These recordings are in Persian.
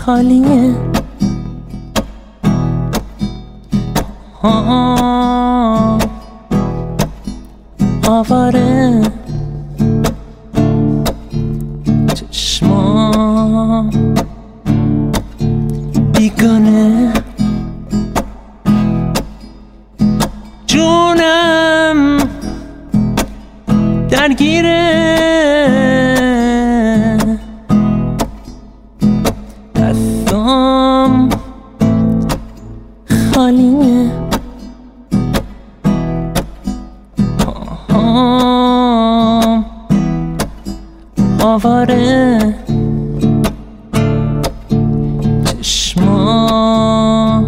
خالیه آواره چشما بیگانه جونم درگیره دستام خالیه آواره چشما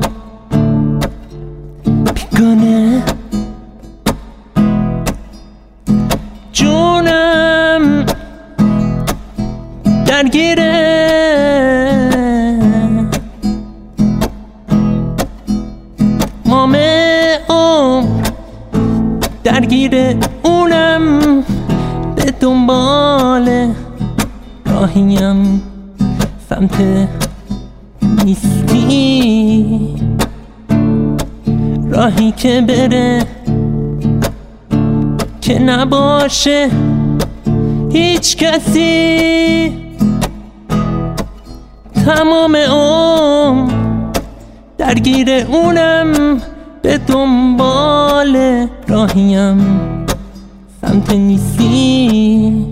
بیگانه جونم درگیره مام عمر درگیره اونم به دنبال راهیم سمت نیستی راهی که بره که نباشه هیچ کسی تمام عمر درگیر اونم به دنبال راهیم سمت نیستی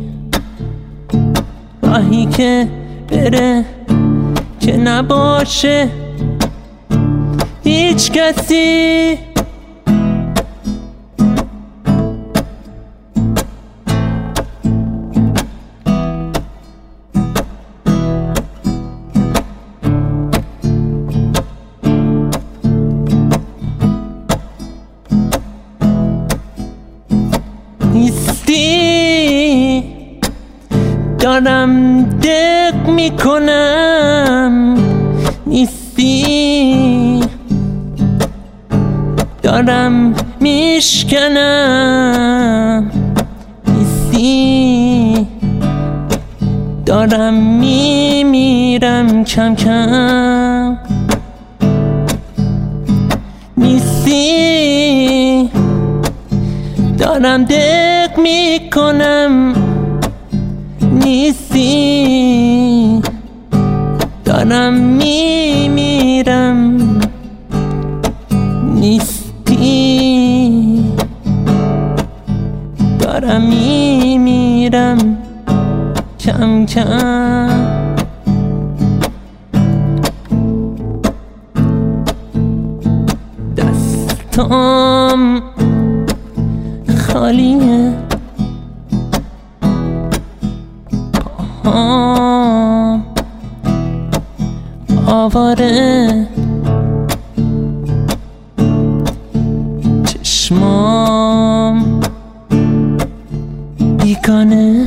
راهی که بره که نباشه هیچ کسی نیستی دارم دق میکنم نیستی دارم میشکنم نیستی دارم میمیرم کم کم نیستی دارم دق میکنم نیستی دارم میمیرم نیستی دارم میمیرم کم کم دستام خالیه پاهام آواره چشمام بیگانه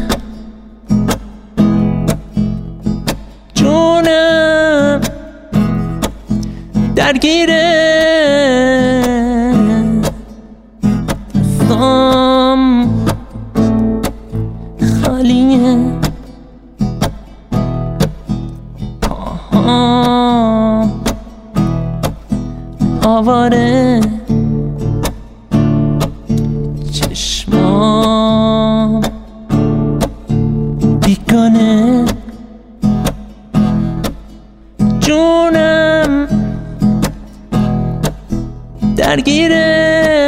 جونم درگیره دستام خالیه پاهام آواره چشمام بیگانه جونم درگیره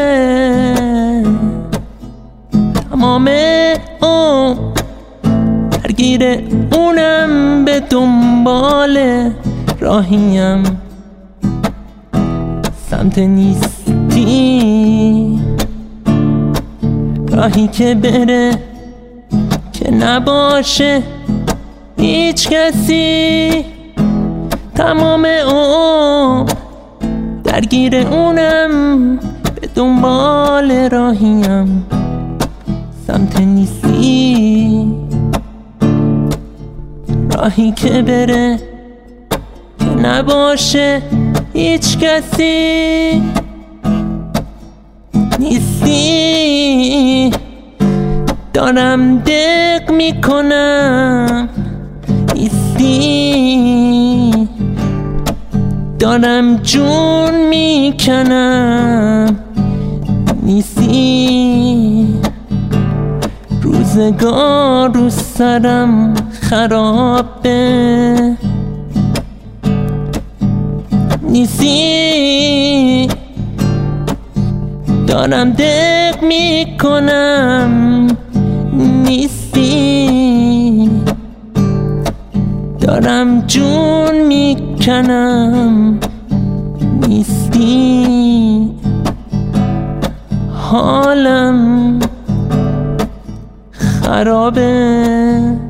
تمام عمر درگیره اونم به دنبال راهیم سمت نیستی راهی که بره که نباشه هیچ کسی تمام عمر درگیر اونم به دنبال راهیم سمت نیستی راهی که بره که نباشه هیچ کسی نیستی دارم دق میکنم نیستی دارم جون میکنم نیستی، روزگار رو سرم خرابه نیستی، دارم دق میکنم نیستی، دارم جون میکنم نیستی، حالم خرابه.